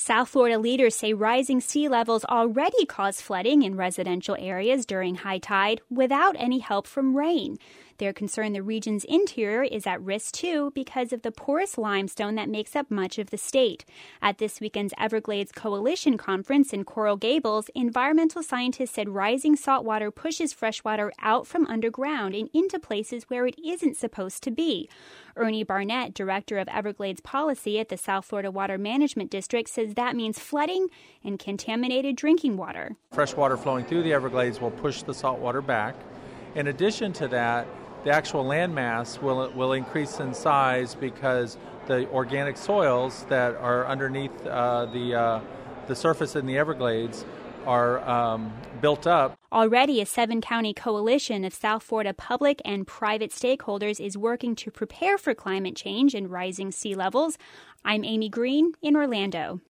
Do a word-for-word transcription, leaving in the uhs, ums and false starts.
South Florida leaders say rising sea levels already cause flooding in residential areas during high tide without any help from rain. They're concerned the region's interior is at risk, too, because of the porous limestone that makes up much of the state. At this weekend's Everglades Coalition Conference in Coral Gables, environmental scientists said rising saltwater pushes freshwater out from underground and into places where it isn't supposed to be. Ernie Barnett, director of Everglades policy at the South Florida Water Management District, says that means flooding and contaminated drinking water. Fresh water flowing through the Everglades will push the saltwater back. In addition to that, the actual landmass will will increase in size because the organic soils that are underneath uh, the uh, the surface in the Everglades are um, built up. Already, a seven-county coalition of South Florida public and private stakeholders is working to prepare for climate change and rising sea levels. I'm Amy Green in Orlando.